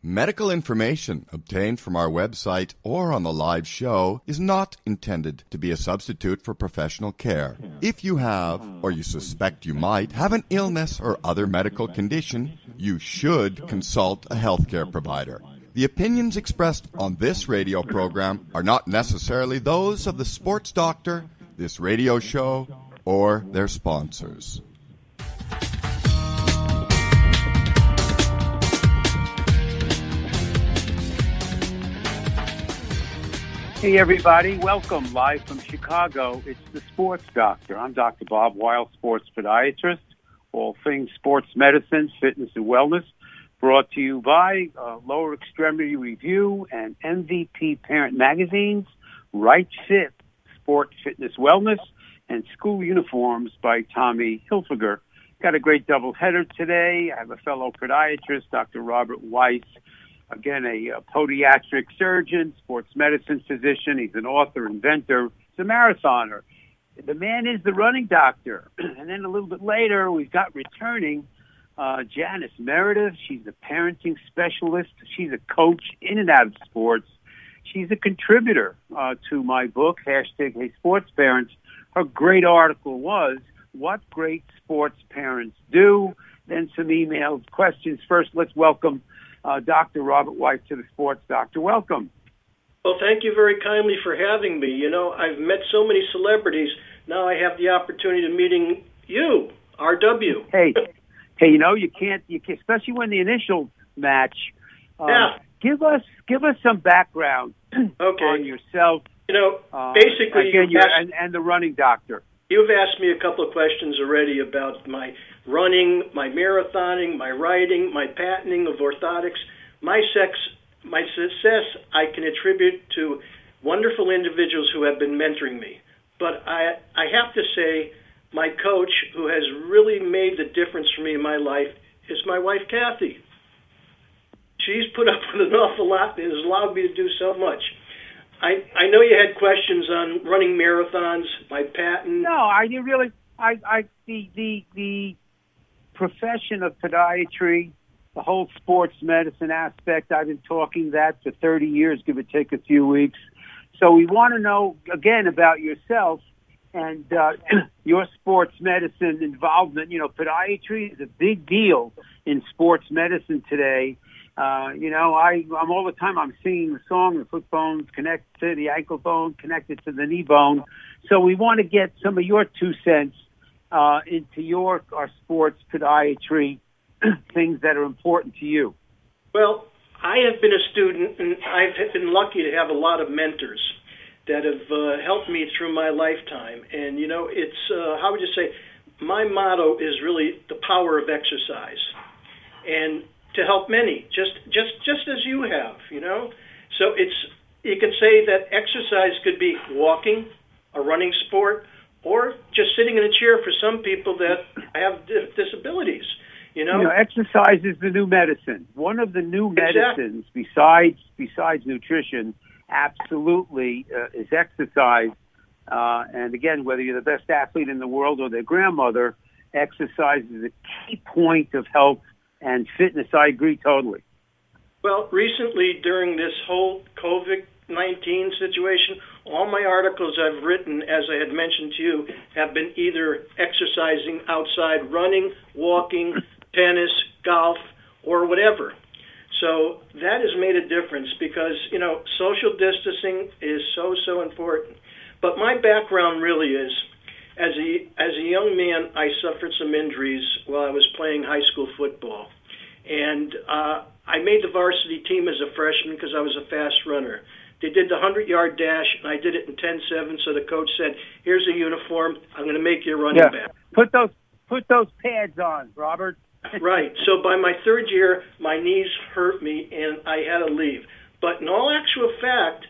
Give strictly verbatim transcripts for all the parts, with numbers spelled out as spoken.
Medical information obtained from our website or on the live show is not intended to be a substitute for professional care. If you have, or you suspect you might, have an illness or other medical condition, you should consult a healthcare provider. The opinions expressed on this radio program are not necessarily those of the sports doctor, this radio show, or their sponsors. Hey, everybody. Welcome live from Chicago. It's the Sports Doctor. I'm Doctor Bob Weil, sports podiatrist. All things sports medicine, fitness, and wellness. Brought to you by uh, Lower Extremity Review and M V P Parent Magazines, Right Fit, Sport, Fitness, Wellness, and School Uniforms by Tommy Hilfiger. Got a great doubleheader today. I have a fellow podiatrist, Doctor Robert Weiss. Again, a, a podiatric surgeon, sports medicine physician. He's an author, inventor. He's a marathoner. The man is the running doctor. And then a little bit later, we've got returning uh, Janice Meredith. She's a parenting specialist. She's a coach in and out of sports. She's a contributor uh, to my book, hashtag Hey Sports Parents. Her great article was, What Great Sports Parents Do. Then some emails, questions. First, let's welcome Uh, Doctor Robert Weiss to the Sports Doctor. Welcome. Well, thank you very kindly for having me. You know, I've met so many celebrities. Now I have the opportunity of meeting you, R W. Hey, hey, you know, you can't, you can, especially when the initial match. Uh, yeah. Give us, give us some background okay. on yourself. You know, uh, basically, again, you you're, asked, and, and the running doctor. You've asked me a couple of questions already about my running, my marathoning, my riding, my patenting of orthotics. My sex, my success I can attribute to wonderful individuals who have been mentoring me. But I, I have to say, my coach, who has really made the difference for me in my life, is my wife, Kathy. She's put up with an awful lot and has allowed me to do so much. I, I know you had questions on running marathons, my patent. No, I you really, I, I, the, the, the profession of podiatry, the whole sports medicine aspect, I've been talking that for thirty years, give or take a few weeks. So we want to know, again, about yourself and uh, your sports medicine involvement. You know, podiatry is a big deal in sports medicine today. Uh, you know, I, I'm all the time, I'm singing the song, the foot bone's connected to the ankle bone, connected to the knee bone. So we want to get some of your two cents uh, into your our sports podiatry, things that are important to you. Well, I have been a student, and I've been lucky to have a lot of mentors that have uh, helped me through my lifetime. And, you know, it's, uh, how would you say, my motto is really the power of exercise. And to help many, just just just as you have, you know. So it's, you can say that exercise could be walking, a running sport, or just sitting in a chair for some people that have disabilities. You know? you know, exercise is the new medicine. One of the new medicines, exactly. besides besides nutrition, absolutely uh, is exercise. Uh, and again, whether you're the best athlete in the world or their grandmother, exercise is a key point of health and fitness. I agree totally. Well, recently during this whole COVID nineteen situation, all my articles I've written, as I had mentioned to you, have been either exercising outside, running, walking, tennis, golf, or whatever. So that has made a difference because, you know, social distancing is so, so important. But my background really is, as a, as a young man, I suffered some injuries while I was playing high school football. And uh, I made the varsity team as a freshman because I was a fast runner. They did the hundred-yard dash, and I did it in ten seven, so the coach said, here's a uniform. I'm going to make you a running yeah. back. Put those, put those pads on, Robert. Right. So by my third year, my knees hurt me, and I had to leave. But in all actual fact,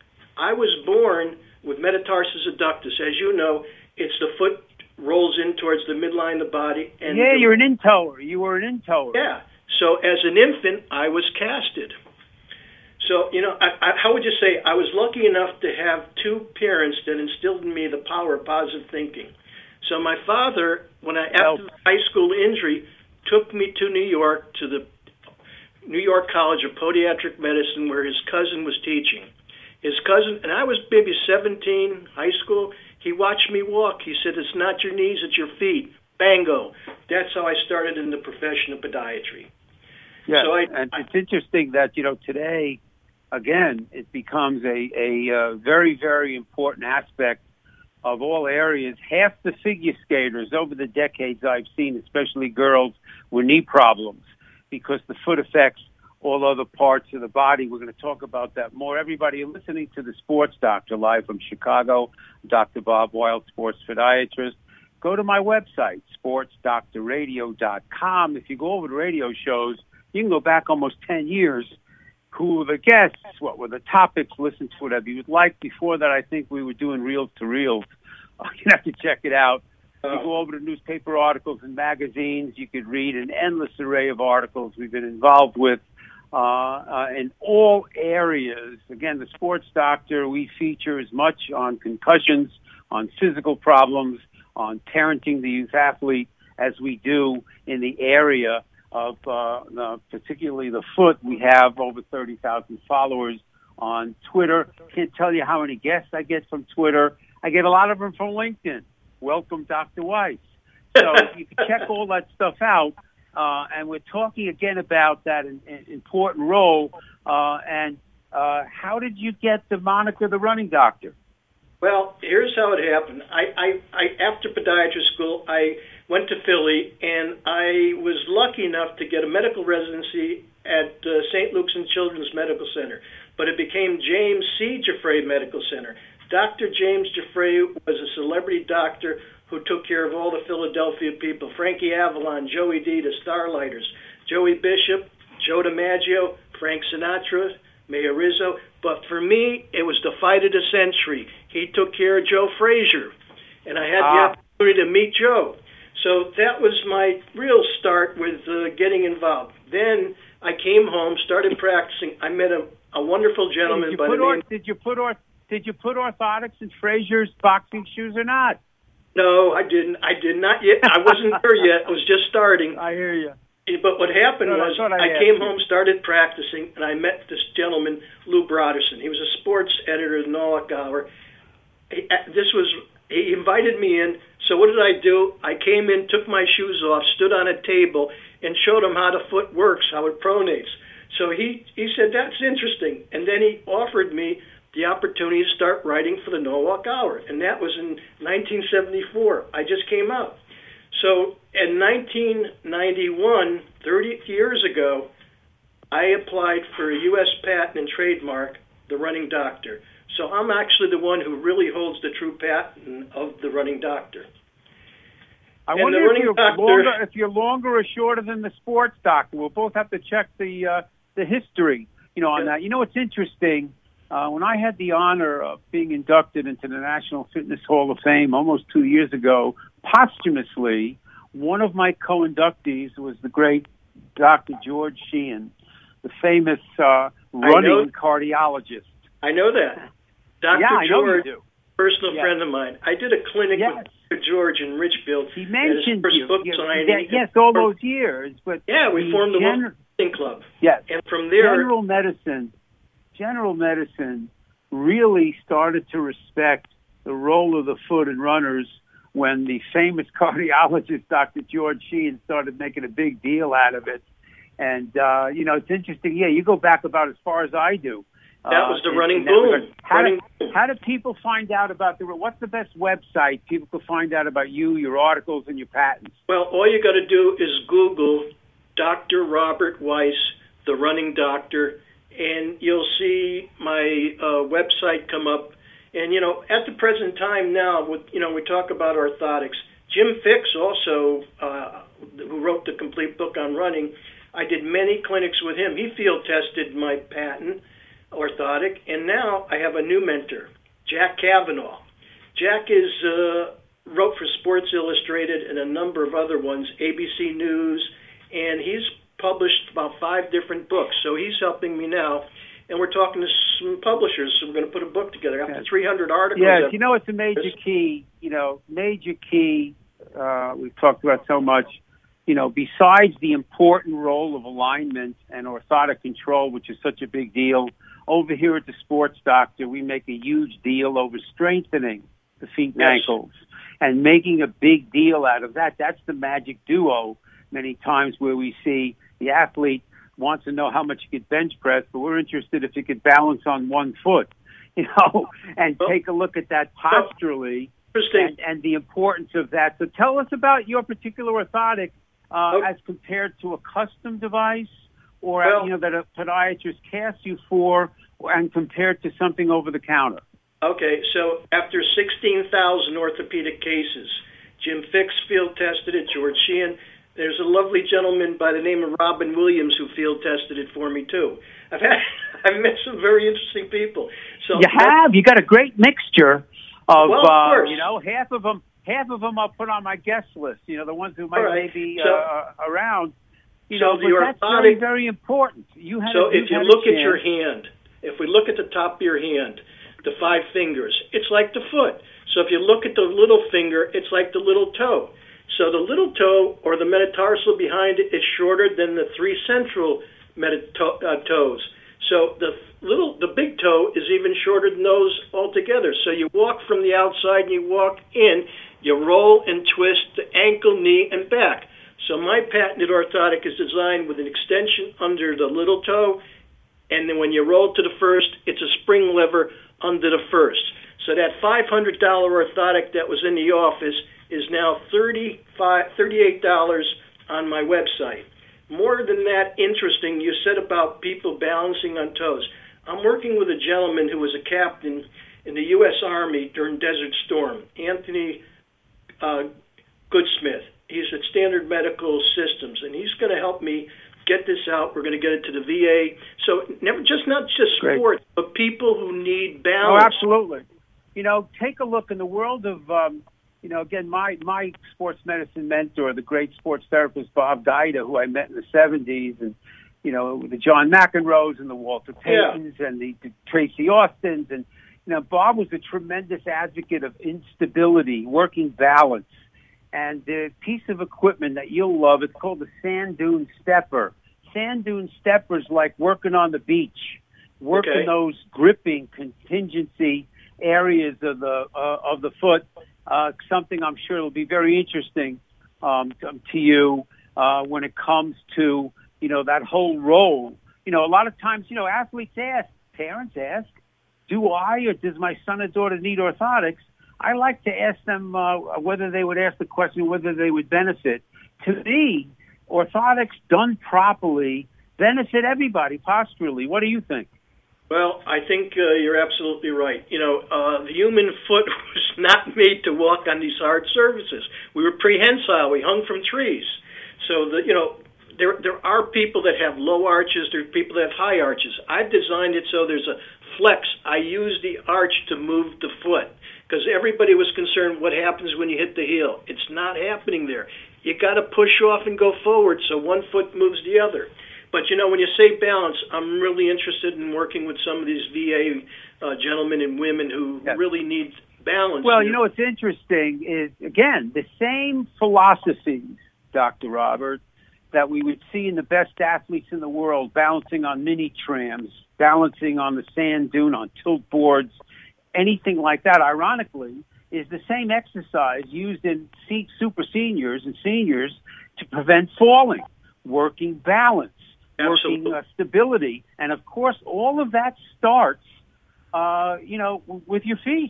I was born with metatarsus adductus. As you know, it's the foot rolls in towards the midline of the body. And yeah, the, you're an intoer. You were an intoer. Yeah. So as an infant, I was casted. So, you know, I, I, how would you say, I was lucky enough to have two parents that instilled in me the power of positive thinking. So my father, when I, after the high school injury, took me to New York to the New York College of Podiatric Medicine where his cousin was teaching. His cousin, and I was maybe seventeen, high school, he watched me walk. He said, it's not your knees, it's your feet. Bango. That's how I started in the profession of podiatry. Yeah, so I, and it's interesting that, you know, today, again, it becomes a, a uh, very, very important aspect of all areas. Half the figure skaters over the decades I've seen, especially girls, were knee problems because the foot affects all other parts of the body. We're going to talk about that more. Everybody, you're listening to the Sports Doctor live from Chicago. Doctor Bob Weil, sports podiatrist. Go to my website, sports doctor radio dot com. If you go over to radio shows, you can go back almost ten years. Who were the guests? What were the topics? Listen to whatever you would like. Before that, I think we were doing reels to reels. You have to check it out. You go over to newspaper articles and magazines. You could read an endless array of articles we've been involved with uh, uh, in all areas. Again, the Sports Doctor, we feature as much on concussions, on physical problems, on parenting the youth athlete as we do in the area of uh, uh, particularly the foot. We have over thirty thousand followers on Twitter. Can't tell you how many guests I get from Twitter. I get a lot of them from LinkedIn. Welcome, Doctor Weiss. So you can check all that stuff out. Uh, and we're talking again about that in, in, important role. Uh, and uh, how did you get the moniker the running doctor? Well, here's how it happened. I, I, I after podiatry school, I went to Philly, and I was lucky enough to get a medical residency at uh, Saint Luke's and Children's Medical Center. But it became James C. Giuffre Medical Center. Doctor James Giuffre was a celebrity doctor who took care of all the Philadelphia people. Frankie Avalon, Joey D, the Starlighters, Joey Bishop, Joe DiMaggio, Frank Sinatra, Mayor Rizzo. But for me, it was the fight of the century. He took care of Joe Frazier, and I had ah. the opportunity to meet Joe. So that was my real start with uh, getting involved. Then I came home, started practicing. I met a, a wonderful gentleman did you by put the name... Or, did you put or, Did you put orthotics in Frazier's boxing shoes or not? No, I didn't. I did not yet. I wasn't there yet. I was just starting. I hear you. But what happened no, was I, I came home, started practicing, and I met this gentleman, Lou Broderson. He was a sports editor at the Norwalk Hour. He, this was he invited me in. So what did I do? I came in, took my shoes off, stood on a table, and showed him how the foot works, how it pronates. So he, he said, that's interesting. And then he offered me the opportunity to start writing for the Norwalk Hour, and that was in nineteen seventy-four. I just came out. So in nineteen ninety-one, thirty years ago, I applied for a U S patent and trademark, the running doctor. So I'm actually the one who really holds the true patent of the running doctor. I and wonder if you're, doctor, longer, if you're longer or shorter than the sports doctor. We'll both have to check the uh, the history, you know, on yeah. that. You know, what's interesting. Uh, when I had the honor of being inducted into the National Fitness Hall of Fame almost two years ago, posthumously, one of my co-inductees was the great Doctor George Sheehan, the famous uh, running cardiologist. I know that. Doctor Yeah, I George, know you do. personal yes. friend of mine. I did a clinic yes. with Doctor George in Richfield. He mentioned first you. book Yeah, signing. yeah, yes, all those years. But yeah, we the formed the gener- running club. Yes. And from there... General medicine... General medicine really started to respect the role of the foot in runners when the famous cardiologist, Doctor George Sheehan, started making a big deal out of it. And, uh, you know, it's interesting. Yeah, you go back about as far as I do. That uh, was the in, running in boom. How, running do, how do people find out about the, what's the best website people can find out about you, your articles, and your patents? Well, all you got to do is Google Doctor Robert Weiss, the running doctor, and you'll see my uh, website come up. And, you know, at the present time now, with, you know, we talk about orthotics. Jim Fix also, uh, who wrote the complete book on running, I did many clinics with him. He field tested my patent, orthotic, and now I have a new mentor, Jack Kavanaugh. Jack is uh, wrote for Sports Illustrated and a number of other ones, A B C News, and he's published about five different books. So he's helping me now, and we're talking to some publishers, so we're going to put a book together. After yes. three hundred articles. Yes, you know, it's a major key, you know, major key, uh, we've talked about so much, you know, besides the important role of alignment and orthotic control, which is such a big deal, over here at the Sports Doctor, we make a huge deal over strengthening the feet and Yes. ankles and making a big deal out of that. That's the magic duo many times where we see the athlete wants to know how much you could bench press, but we're interested if you could balance on one foot, you know, and well, take a look at that posturally Interesting. and, and the importance of that. So tell us about your particular orthotic uh, Oh. as compared to a custom device or, Well- you know, that a podiatrist casts you for and compared to something over the counter. Okay, so after sixteen thousand orthopedic cases, Jim Fix field tested it, George Sheehan. There's a lovely gentleman by the name of Robin Williams who field tested it for me too. I've had, I've met some very interesting people. So You have. You got a great mixture of, Well, of uh, course. you know, half of them. Half of them I'll put on my guest list. You know, the ones who might All right. maybe So- uh, around. You so know, the but that's very, orthotic- very important. You had. So a, if you had a look at chance. your hand, if we look at the top of your hand, the five fingers, it's like the foot. So if you look at the little finger, it's like the little toe. So the little toe or the metatarsal behind it is shorter than the three central metato- uh, toes. So the little, the big toe is even shorter than those altogether. So you walk from the outside and you walk in, you roll and twist the ankle, knee, and back. So my patented orthotic is designed with an extension under the little toe, and then when you roll to the first, it's a spring lever under the first. So that five hundred dollars orthotic that was in the office is now thirty-five, thirty-eight dollars on my website. More than that, interesting, you said about people balancing on toes. I'm working with a gentleman who was a captain in the U S Army during Desert Storm, Anthony uh, Goodsmith. He's at Standard Medical Systems, and he's going to help me get this out. We're going to get it to the V A. So never, just not just Great. sports, but people who need Oh, balance. absolutely. You know, take a look in the world of, um, you know, again, my, my sports medicine mentor, the great sports therapist Bob Gaida, who I met in the seventies, and, you know, the John McEnroes and the Walter Paytons and the, the Tracy Austins. And, you know, Bob was a tremendous advocate of instability, working balance. And the piece of equipment that you'll love, it's called the Sand Dune Stepper. Sand Dune Stepper is like working on the beach, working Okay. those gripping contingency areas of the uh, of the foot. Uh, something I'm sure will be very interesting um, to, to you uh, when it comes to, you know, that whole role. You know, a lot of times, you know, athletes ask, parents ask, do I or does my son or daughter need orthotics? I like to ask them uh, whether they would ask the question whether they would benefit. To me, orthotics done properly benefit everybody posturally. What do you think? Well, I think uh, you're absolutely right. You know, uh, the human foot was not made to walk on these hard surfaces. We were prehensile. We hung from trees. So, the, you know, there there are people that have low arches. There are people that have high arches. I've designed it so there's a flex. I use the arch to move the foot because everybody was concerned what happens when you hit the heel. It's not happening there. You got to push off and go forward so one foot moves the other. But, you know, when you say balance, I'm really interested in working with some of these V A uh, gentlemen and women who Yes. really need balance. Well, you know what's interesting is, again, the same philosophies, Doctor Robert, that we would see in the best athletes in the world, balancing on mini trams, balancing on the sand dune, on tilt boards, anything like that, ironically, is the same exercise used in se- super seniors and seniors to prevent falling, working balance, Absolutely. working uh, stability. And, of course, all of that starts, uh, you know, w- with your feet.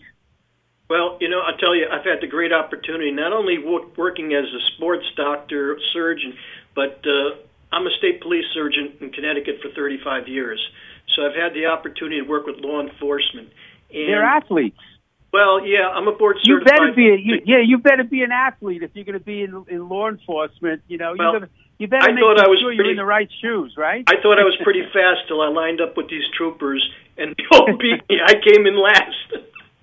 Well, you know, I'll tell you, I've had the great opportunity, not only wo- working as a sports doctor, surgeon, but uh, I'm a state police surgeon in Connecticut for thirty-five years. So I've had the opportunity to work with law enforcement. And, They're athletes. Well, yeah, I'm a board You certified. better be, a, you, yeah, you better be an athlete if you're going to be in, in law enforcement. You know, Well, you better, you better I make thought I was sure you're pretty- in the right shoes, right? I thought I was pretty fast till I lined up with these troopers, and they all beat me. I came in last.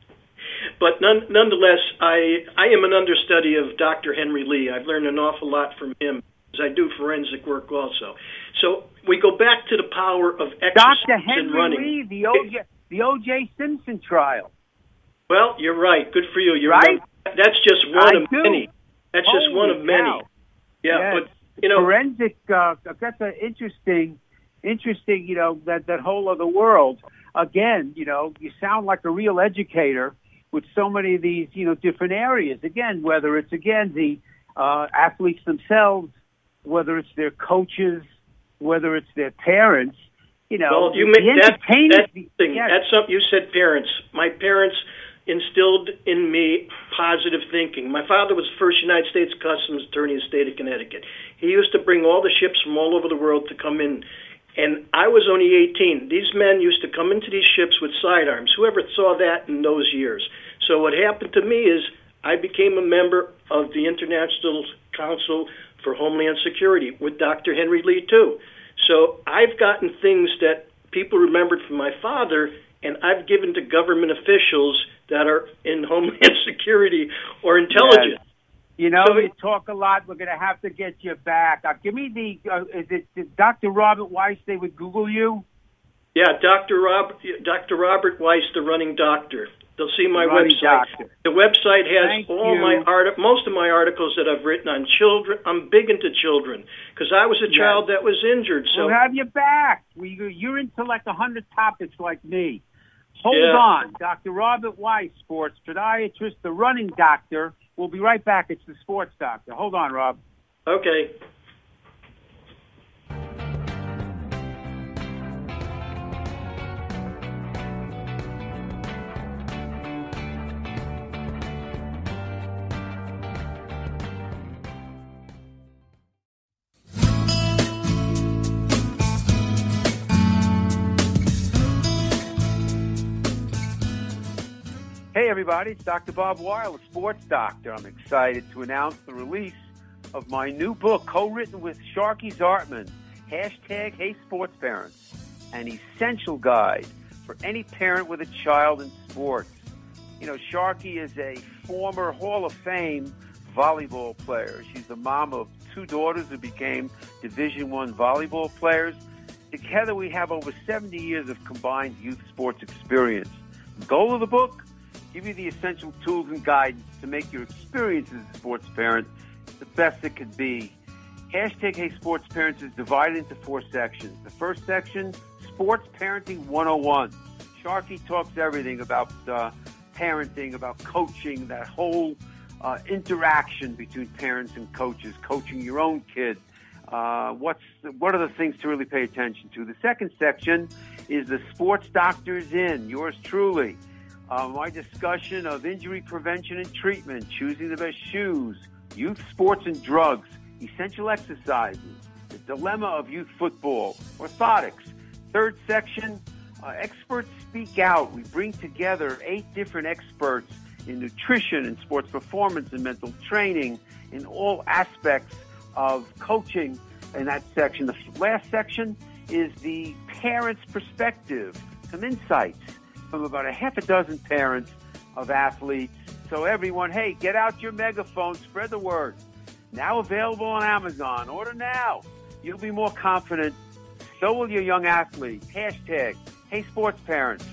But none, nonetheless, I I am an understudy of Doctor Henry Lee. I've learned an awful lot from him, as I do forensic work also. So we go back to the power of exercise Doctor and Henry running. Lee, the O J, the O J Simpson trial. Well, you're right. Good for you. You're Right? That's just one I of do. many. That's just Holy one of many. cow. Yeah, Yes. but you know, forensic, uh, that's an interesting, interesting, you know, that, that whole other world. Again, you know, you sound like a real educator with so many of these, you know, different areas. Again, whether it's, again, the uh, athletes themselves, whether it's their coaches, whether it's their parents, you know. Well, you made that, that thing. Yes. That's something you said, parents. My parents instilled in me positive thinking. My father was the first United States Customs Attorney in the state of Connecticut. He used to bring all the ships from all over the world to come in. And I was only eighteen. These men used to come into these ships with sidearms. Whoever saw that in those years? So what happened to me is I became a member of the International Council for Homeland Security with Doctor Henry Lee, too. So I've gotten things that people remembered from my father, and I've given to government officials that are in Homeland Security or intelligence. Yes. You know, so, you talk a lot. We're going to have to get you back. Uh, give me the, uh, is it is Doctor Robert Weiss? They would Google you? Yeah, Doctor Rob, Doctor Robert Weiss, the running doctor. They'll see my running website. Doctor. The website has Thank all you. my art, most of my articles that I've written on children. I'm big into children because I was a child yes. that was injured. So we'll have you back. We, you're into like a hundred topics like me. Hold yeah. on. Doctor Robert Weiss, sports podiatrist, the running doctor. We'll be right back. It's the sports doctor. Hold on, Rob. Okay. Hey, everybody, it's Doctor Bob Weil, the sports doctor. I'm excited to announce the release of my new book, co-written with Sharky Zartman, hashtag Hey Sports Parents, an essential guide for any parent with a child in sports. You know, Sharky is a former Hall of Fame volleyball player. She's the mom of two daughters who became Division One volleyball players. Together, we have over seventy years of combined youth sports experience. The goal of the book? Give you the essential tools and guidance to make your experience as a sports parent the best it could be. Hashtag Hey Sports Parents is divided into four sections. The first section, Sports Parenting one oh one. Sharky talks everything about uh, parenting, about coaching, that whole uh, interaction between parents and coaches, coaching your own kid. Uh, what's what are the things to really pay attention to? The second section is the Sports Doctor's In, yours truly. Uh, my discussion of injury prevention and treatment, choosing the best shoes, youth sports and drugs, essential exercises, the dilemma of youth football, orthotics. Third section, uh, experts speak out. We bring together eight different experts in nutrition and sports performance and mental training in all aspects of coaching in that section. The last section is the parent's perspective, some insights from about a half a dozen parents of athletes. So everyone, hey, get out your megaphone, spread the word. Now available on Amazon. Order now. You'll be more confident. So will your young athlete. Hashtag Hey Sports Parents.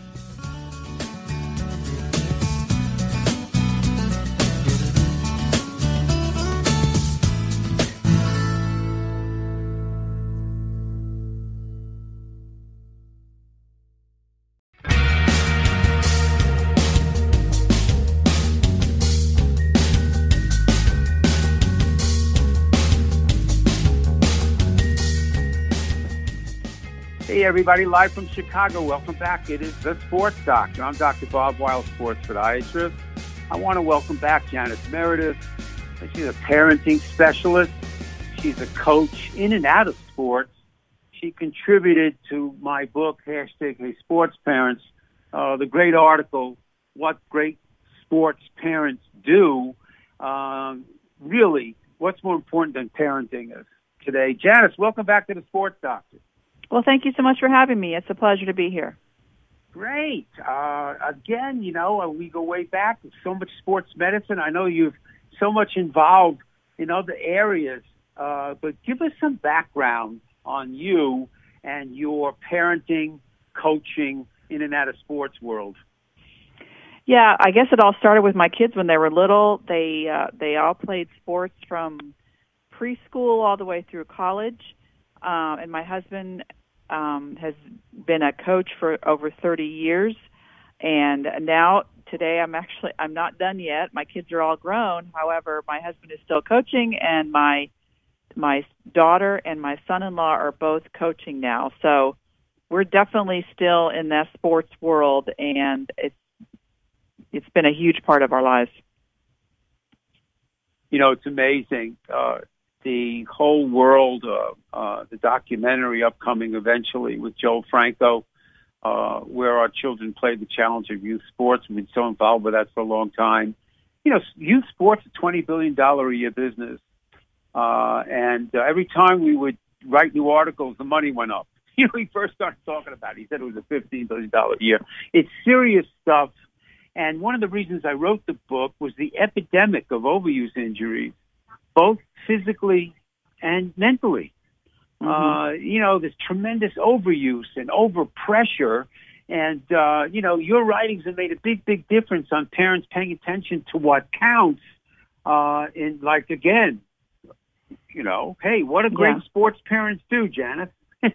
Hey, everybody, live from Chicago. Welcome back. It is The Sports Doctor. I'm Doctor Bob Weil, sports podiatrist. I want to welcome back Janice Meredith. She's a parenting specialist. She's a coach in and out of sports. She contributed to my book, hashtag Hey Sports Parents, uh, the great article, What Great Sports Parents Do. Um, really, what's more important than parenting is today? Janice, welcome back to The Sports Doctor. Well, thank you so much for having me. It's a pleasure to be here. Great. Uh, again, you know, we go way back. There's so much sports medicine. I know you've so much involved in other areas, uh, but give us some background on you and your parenting, coaching in and out of sports world. Yeah, I guess it all started with my kids when they were little. They uh, they all played sports from preschool all the way through college, uh, and my husband um, has been a coach for over thirty years. And now, today, I'm actually I'm not done yet. My kids are all grown. However, my husband is still coaching, and my my daughter and my son-in-law are both coaching now. So we're definitely still in that sports world, and it's it's been a huge part of our lives. You know, it's amazing. Uh, the whole world, uh, uh, the documentary upcoming eventually with Joe Franco, uh, where our children play the challenge of youth sports. We've been so involved with that for a long time. You know, youth sports is a twenty billion dollars a year business. Uh, and uh, every time we would write new articles, the money went up. You know, he first started talking about it. He said it was a fifteen billion dollars a year. It's serious stuff. And one of the reasons I wrote the book was the epidemic of overuse injuries, both physically and mentally. Mm-hmm. Uh, you know, there's tremendous overuse and overpressure. And, uh, you know, your writings have made a big, big difference on parents paying attention to what counts. Uh, in like, again, you know, hey, what do great yeah. sports parents do, Janice?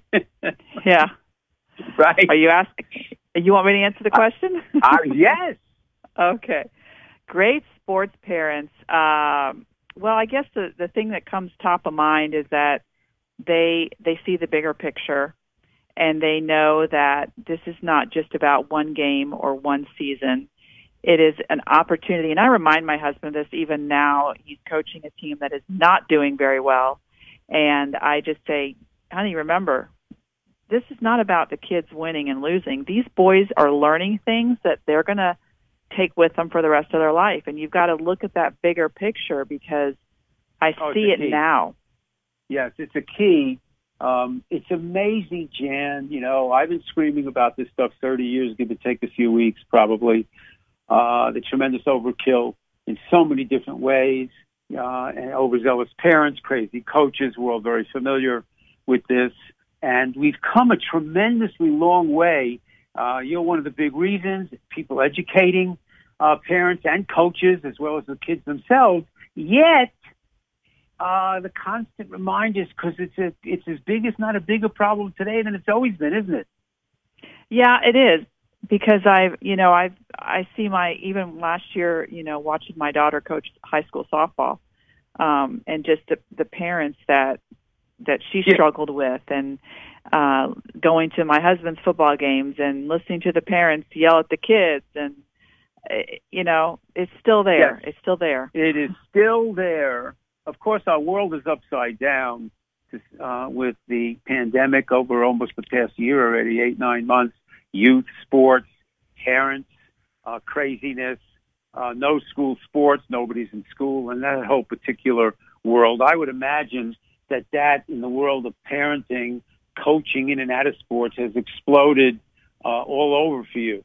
Yeah. Right. Are you asking? You want me to answer the question? Uh, uh, yes. Okay. Great sports parents. Um, well, I guess the, the thing that comes top of mind is that they they see the bigger picture, and they know that this is not just about one game or one season. It is an opportunity, and I remind my husband of this even now. He's coaching a team that is not doing very well, and I just say, honey, remember, this is not about the kids winning and losing. These boys are learning things that they're going to take with them for the rest of their life, and you've got to look at that bigger picture because I oh, see it key. now. Yes, it's a key. Um, it's amazing, Jan. You know, I've been screaming about this stuff thirty years, give or take a few weeks probably. Uh, the tremendous overkill in so many different ways, uh, and overzealous parents, crazy coaches. We're all very familiar with this. And we've come a tremendously long way. Uh, you're one of the big reasons, people educating uh, parents and coaches as well as the kids themselves. Yet, uh, the constant reminders, because it's a, it's as big, if not a bigger problem today than it's always been, isn't it? Yeah, it is. Because I've, you know, I've, I see my, even last year, you know, watching my daughter coach high school softball, um, and just the, the parents that, that she yeah. struggled with, and uh, going to my husband's football games and listening to the parents yell at the kids, and, you know, it's still there. Yes. It's still there. It is still there. Of course, our world is upside down uh, with the pandemic over almost the past year already, eight, nine months. Youth sports, parents, uh, craziness, uh, no school sports, nobody's in school, and that whole particular world. I would imagine that that in the world of parenting, coaching in and out of sports has exploded uh, all over for you.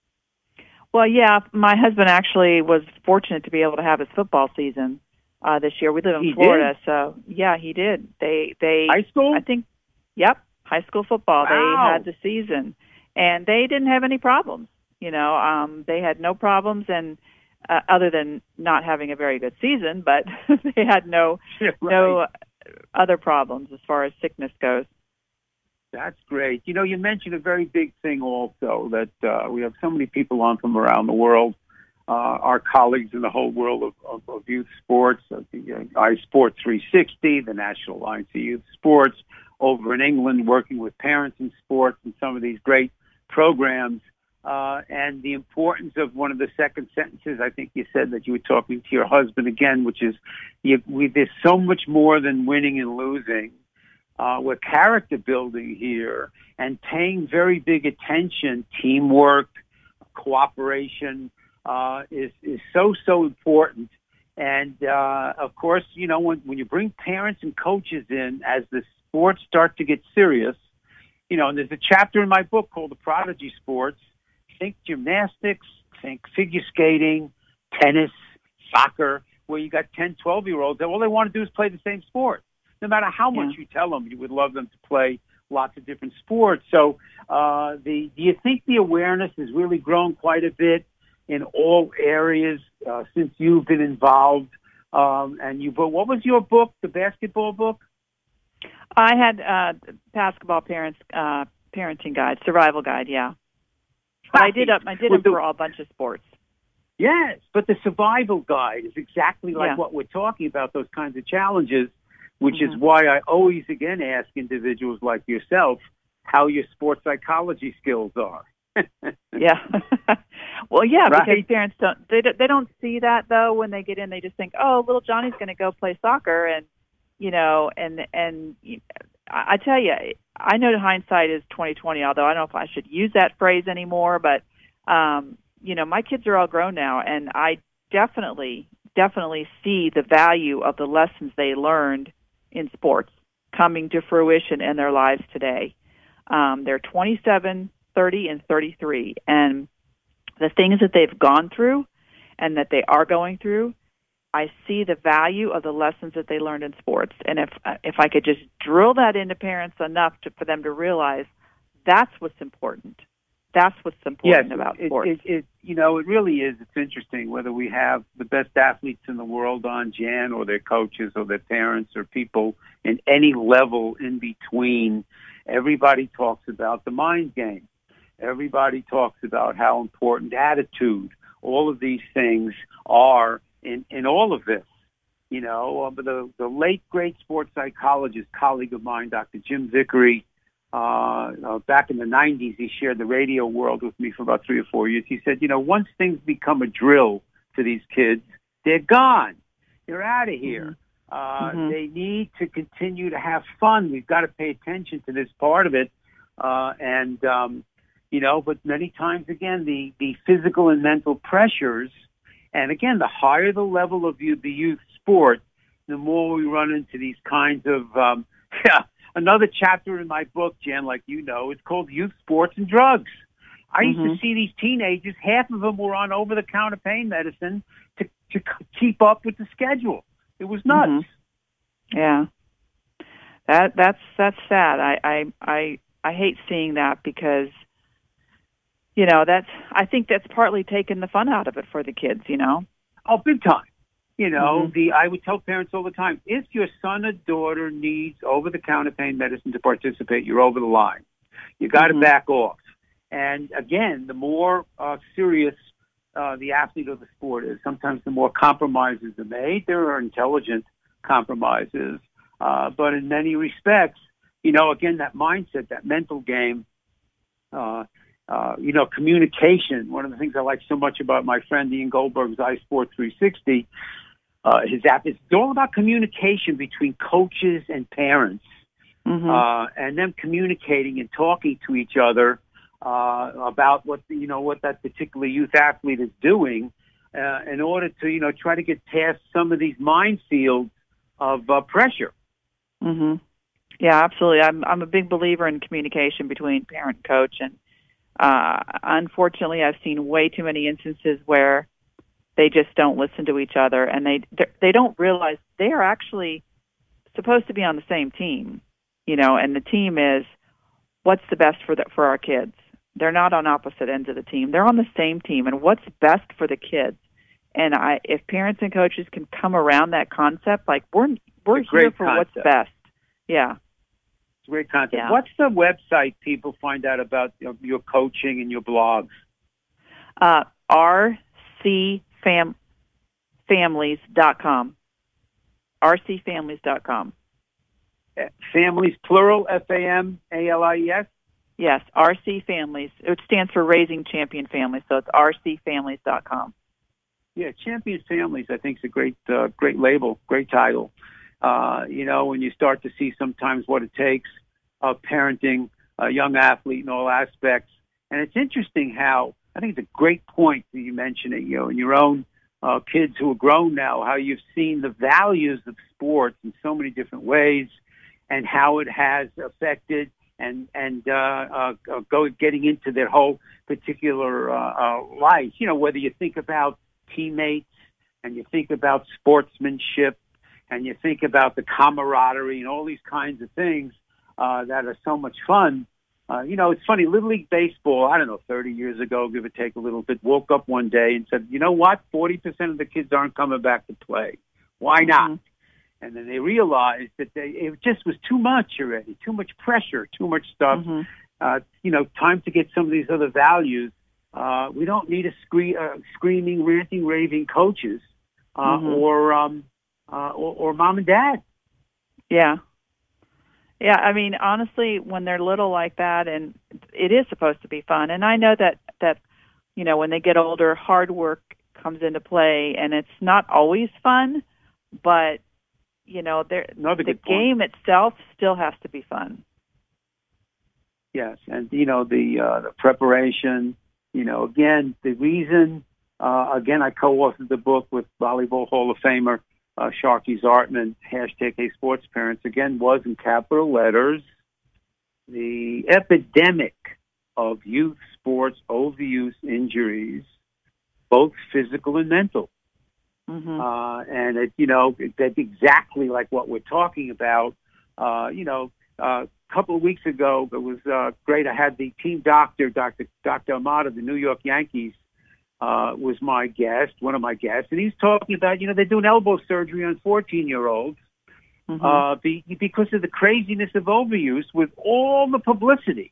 Well, yeah, my husband actually was fortunate to be able to have his football season uh, this year. We live in he Florida, did? so yeah, he did. They, they, high school? I think, yep, high school football. Wow. They had the season. And they didn't have any problems, you know. Um, they had no problems, and uh, other than not having a very good season, but they had no yeah, right. no other problems as far as sickness goes. That's great. You know, you mentioned a very big thing also, that uh, we have so many people on from around the world, uh, our colleagues in the whole world of, of, of youth sports, uh, the uh, iSport three sixty, the National Alliance of Youth Sports, over in England working with parents in sports and some of these great programs, uh, and the importance of one of the second sentences. I think you said that you were talking to your husband again, which is you, we, there's so much more than winning and losing. Uh, we're character building here and paying very big attention. Teamwork, cooperation uh, is is so so important. And uh, of course, you know, when when you bring parents and coaches in as the sports start to get serious. You know, and there's a chapter in my book called The Prodigy Sports. Think gymnastics, think figure skating, tennis, soccer, where you got ten, twelve-year-olds that all they want to do is play the same sport. No matter how much yeah. you tell them, you would love them to play lots of different sports. So uh, the do you think the awareness has really grown quite a bit in all areas uh, since you've been involved Um, and you, but what was your book? The basketball book? I had uh, basketball parents uh, parenting guide, survival guide. Yeah, but I did. Uh, I did them for a bunch of sports. Yes, but the survival guide is exactly like Yeah. what we're talking about. Those kinds of challenges, which Mm-hmm. is why I always again ask individuals like yourself how your sports psychology skills are. Yeah. Well, yeah, Right? because parents don't they don't- they don't see that though when they get in. They just think, oh, little Johnny's going to go play soccer, and you know, and and I I tell you, I know hindsight is twenty twenty. Although I don't know if I should use that phrase anymore, but um, you know, my kids are all grown now, and I definitely definitely see the value of the lessons they learned in sports coming to fruition in their lives today. Um, they're twenty-seven, thirty, and thirty-three, and the things that they've gone through and that they are going through, I see the value of the lessons that they learned in sports. And if if I could just drill that into parents enough to, for them to realize that's what's important. That's what's important yes, about it, sports. It, it, you know, it really is. It's interesting whether we have the best athletes in the world on Jan or their coaches or their parents or people in any level in between. Everybody talks about the mind game. Everybody talks about how important attitude, all of these things are in, in all of this. You know, uh, but the, the late, great sports psychologist, colleague of mine, Doctor Jim Vickery, uh, uh, back in the nineties, he shared the radio world with me for about three or four years. He said, you know, once things become a drill for these kids, they're gone. They're out of here. Mm-hmm. Uh, mm-hmm. They need to continue to have fun. We've got to pay attention to this part of it. Uh, and, um, you know, but many times, again, the, the physical and mental pressures, and again, the higher the level of you, the youth sport, the more we run into these kinds of, um, yeah, another chapter in my book, Jen, like you know, it's called Youth Sports and Drugs. I mm-hmm. used to see these teenagers, half of them were on over-the-counter pain medicine to, to keep up with the schedule. It was nuts. Mm-hmm. Yeah. That that's that's sad. I, I I I hate seeing that because, you know, that's I think that's partly taken the fun out of it for the kids, you know. Oh, big time. You know, mm-hmm. the I would tell parents all the time, if your son or daughter needs over-the-counter pain medicine to participate, you're over the line. You got to mm-hmm. back off. And again, the more uh, serious uh, the athlete or the sport is, sometimes the more compromises are made. There are intelligent compromises. Uh, but in many respects, you know, again, that mindset, that mental game, uh, uh, you know, communication. One of the things I like so much about my friend Ian Goldberg's iSport three sixty, uh, his app, it's all about communication between coaches and parents, mm-hmm. uh, and them communicating and talking to each other uh, about what, you know, what that particular youth athlete is doing uh, in order to, you know, try to get past some of these minefields of uh, pressure. Mm-hmm. Yeah, absolutely. I'm I'm a big believer in communication between parent and coach, and uh, unfortunately, I've seen way too many instances where they just don't listen to each other, and they they don't realize they are actually supposed to be on the same team, you know. And the team is what's the best for the, for our kids. They're not on opposite ends of the team; they're on the same team, and what's best for the kids. And I, if parents and coaches can come around that concept, like we're we're here for concept. what's best. Yeah. It's a great concept. Yeah. What's the website people find out about your, your coaching and your blogs? Uh, R C fam families dot com. R C families dot com. Families, plural, F A M A L I E S? Yes, R C Families. It stands for Raising Champion Families, so it's R C families dot com. Yeah, Champion Families, I think, is a great, uh, great label, great title. Uh, you know, when you start to see sometimes what it takes of parenting a young athlete in all aspects. And it's interesting how, I think it's a great point that you mentioned it, you know, in your own uh, kids who are grown now, how you've seen the values of sports in so many different ways and how it has affected and, and uh, uh, go getting into their whole particular uh, uh, life. You know, whether you think about teammates and you think about sportsmanship, and you think about the camaraderie and all these kinds of things uh, that are so much fun. Uh, you know, it's funny, Little League Baseball, I don't know, thirty years ago, give or take a little bit, woke up one day and said, you know what, forty percent of the kids aren't coming back to play. Why not? Mm-hmm. And then they realized that they, it just was too much already, too much pressure, too much stuff. Mm-hmm. Uh, you know, time to get some of these other values. Uh, we don't need a scree- uh, screaming, ranting, raving coaches uh, mm-hmm. or, um, uh, or or mom and dad. Yeah. Yeah, I mean, honestly, when they're little like that, and it is supposed to be fun, and I know that, that you know, when they get older, hard work comes into play, and it's not always fun, but, you know, the game itself still has to be fun. Yes, and, you know, the uh, the preparation, you know, again, the reason, uh, again, I co-authored the book with Volleyball Hall of Famer uh, Sharky Zartman, hashtag Hey Sports Parents, again, was in capital letters, the epidemic of youth sports overuse injuries, both physical and mental. Mm-hmm. Uh, and, it, you know, that's exactly like what we're talking about. Uh, you know, uh, a couple of weeks ago, it was uh, great. I had the team doctor, Doctor Doctor Ahmad of the New York Yankees, uh, was my guest, one of my guests. And he's talking about, you know, they're doing elbow surgery on fourteen-year-olds mm-hmm. uh, be, because of the craziness of overuse with all the publicity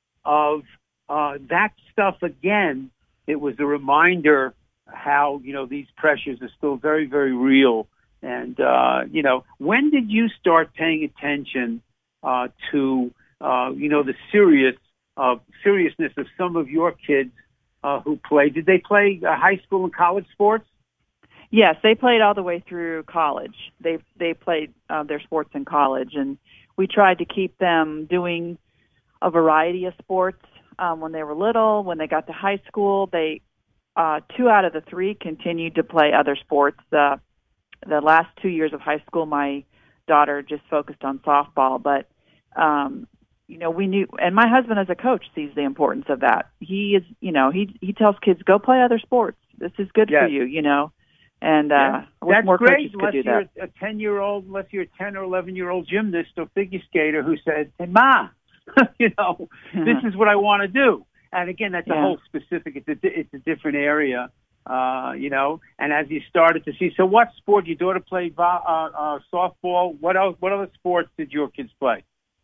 of uh, that stuff. Again, it was a reminder how, you know, these pressures are still very, very real. And, uh, you know, when did you start paying attention uh, to, uh, you know, the serious uh, seriousness of some of your kids uh, who played? Did they play uh, high school and college sports? Yes, they played all the way through college. They they played uh, their sports in college, and we tried to keep them doing a variety of sports um, when they were little. When they got to high school, they uh, two out of the three continued to play other sports. Uh, the last two years of high school, my daughter just focused on softball, but um, you know, we knew, and my husband as a coach sees the importance of that. He is, you know, he he tells kids, go play other sports. This is good yes. for you, you know. And uh, yeah. I wish That's more great, coaches unless could do you're that. a ten-year-old, unless you're a ten or eleven-year-old gymnast or figure skater who says, hey, Ma, you know, this is what I want to do. And again, that's yeah. a whole specific, it's a, it's a different area, uh, you know. And as you started to see, so what sport? Your daughter played vo- uh, uh, softball. What else? What other sports did your kids play?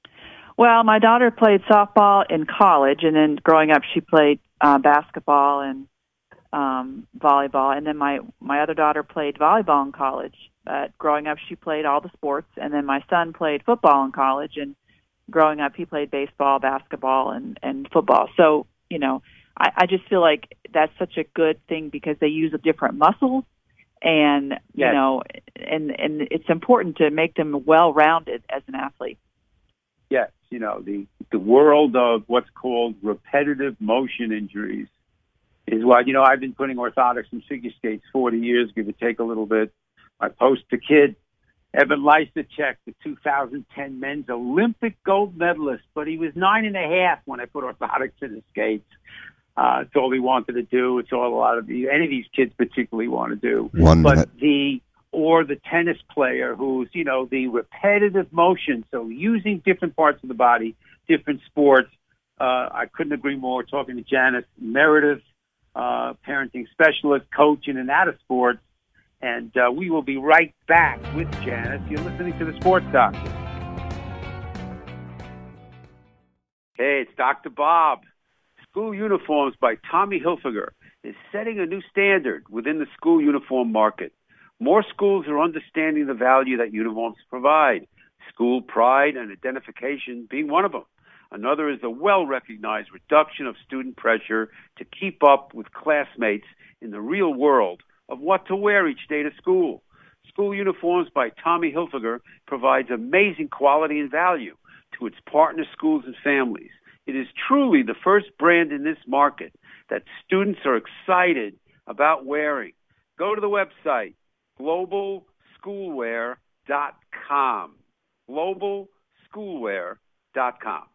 Well, my daughter played softball in college, and then growing up, she played uh, basketball and um, volleyball. And then my, my other daughter played volleyball in college. But growing up, she played all the sports. And then my son played football in college. And growing up, he played baseball, basketball, and, and football. So, you know, I, I just feel like that's such a good thing because they use different muscles. And, you yes. know, and, and it's important to make them well-rounded as an athlete. Yes, you know, the, the world of what's called repetitive motion injuries is why, you know, I've been putting orthotics in figure skates forty years, give or take a little bit. I post a kid, Evan Lysacek, the two thousand ten men's Olympic gold medalist, but he was nine and a half when I put orthotics in his skates. Uh, it's all he wanted to do. It's all a lot of the, any of these kids particularly want to do. One but minute. the or the tennis player who's, you know, the repetitive motion, so using different parts of the body, different sports. Uh, I couldn't agree more. Talking to Janice Meredith, uh, parenting specialist, coach in and out of sports. And uh, we will be right back with Janice. You're listening to The Sports Doctor. Hey, it's Doctor Bob. School Uniforms by Tommy Hilfiger is setting a new standard within the school uniform market. More schools are understanding the value that uniforms provide, school pride and identification being one of them. Another is the well-recognized reduction of student pressure to keep up with classmates in the real world of what to wear each day to school. School Uniforms by Tommy Hilfiger provides amazing quality and value to its partner schools and families. It is truly the first brand in this market that students are excited about wearing. Go to the website, global schoolwear dot com. global schoolwear dot com.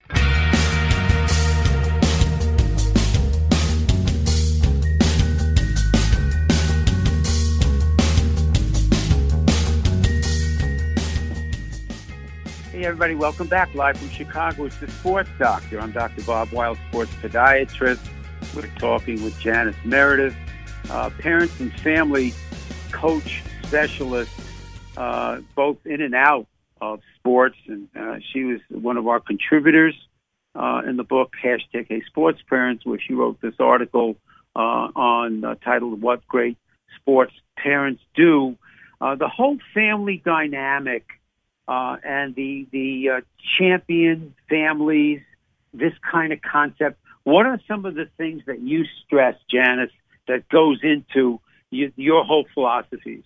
Hey, everybody, welcome back. Live from Chicago, it's the Sports Doctor. I'm Doctor Bob Weil, sports podiatrist. We're talking with Janice Meredith, uh, parents and family coach specialist. uh, both in and out of sports, and uh, she was one of our contributors uh, in the book, hashtag Hey Sports Parents, where she wrote this article uh, on uh, titled What Great Sports Parents Do. Uh, the whole family dynamic uh, and the, the uh, champion families, this kind of concept. What are some of the things that you stress, Janice, that goes into you, your whole philosophies?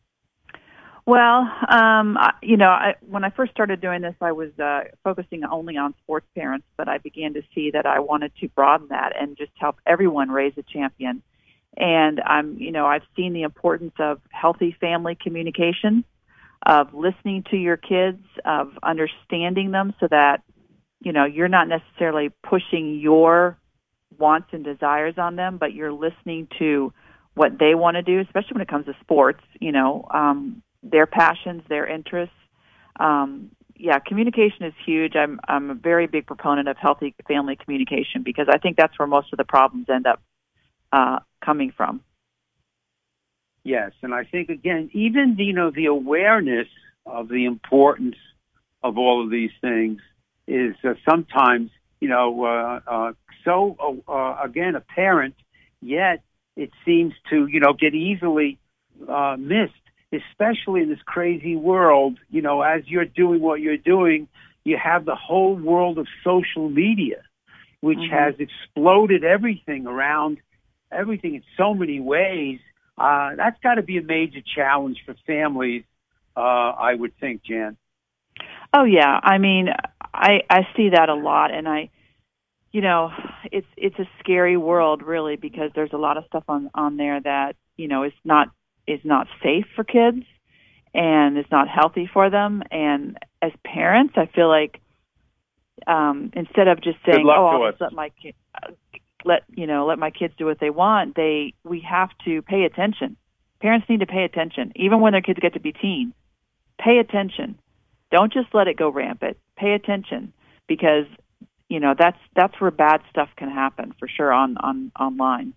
Well, um, I- you know, I, when I first started doing this, I was uh, focusing only on sports parents, but I began to see that I wanted to broaden that and just help everyone raise a champion. And I'm, you know, I've seen the importance of healthy family communication, of listening to your kids, of understanding them so that, you know, you're not necessarily pushing your wants and desires on them, but you're listening to what they want to do, especially when it comes to sports, you know, um, their passions, their interests. Um, yeah, communication is huge. I'm, I'm a very big proponent of healthy family communication because I think that's where most of the problems end up uh, coming from. Yes, and I think, again, even, you know, the awareness of the importance of all of these things is uh, sometimes, you know, uh, uh, so, uh, again, apparent, yet it seems to, you know, get easily uh, missed, especially in this crazy world. You know, as you're doing what you're doing, you have the whole world of social media, which mm-hmm. has exploded everything around everything in so many ways. Uh, that's got to be a major challenge for families, uh, I would think, Jan. Oh, yeah. I mean, I, I see that a lot, and I, you know, it's it's a scary world, really, because there's a lot of stuff on, on there that, you know, is not is not safe for kids and is not healthy for them. And as parents, I feel like um, instead of just saying, "Oh, I'll just let my kid, let you know, let my kids do what they want," they we have to pay attention. Parents need to pay attention, even when their kids get to be teens. Pay attention. Don't just let it go rampant. Pay attention, because you know that's that's where bad stuff can happen for sure on, on online.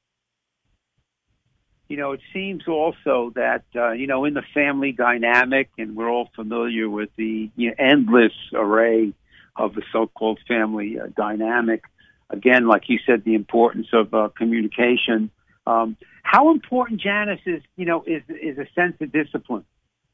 You know, it seems also that uh, you know in the family dynamic, and we're all familiar with the you know, endless array of the so-called family uh, dynamic. Again, like you said, the importance of uh, communication. Um, how important, Janice, is you know is is a sense of discipline?